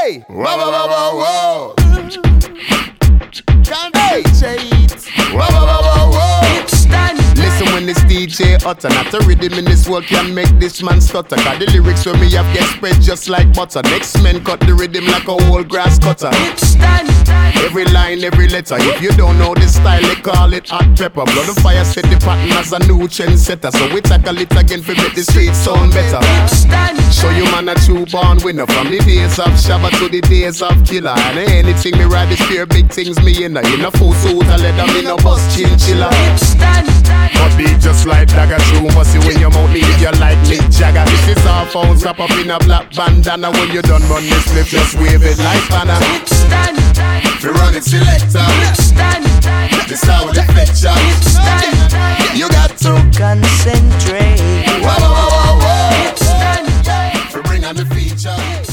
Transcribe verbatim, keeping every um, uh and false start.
Hey! Whoa, whoa, whoa, whoa, whoa. Can't hey. Whoa, whoa, whoa, whoa, whoa. It's done. Listen when this D J utter, not a rhythm in this world can make this man stutter. Cause the lyrics when me have get spread just like butter. Next men cut the rhythm like a whole grass cutter. It's done. Every line, every letter. If you don't know this style, they call it hot pepper. Blood and fire set the pattern as a new trend setter. So we tackle it again for make the streets sound better. It's done. Show you man a true born winner. From the days of Shabba to the days of Killer. And anything me ride is pure big things me in. In a full suit a leather, me no bus chinchilla. It's done. But be just like dagger true. Must see when you mouth me if you like Mick Jagger. This is our phones wrap up in a black bandana. When you done run this flip, just wave it like banner. It's done. We run it selector. It's done. This how the fetcher. It's done. You got to concentrate. Whoa, whoa, whoa, whoa. It's done. We bring on the feature.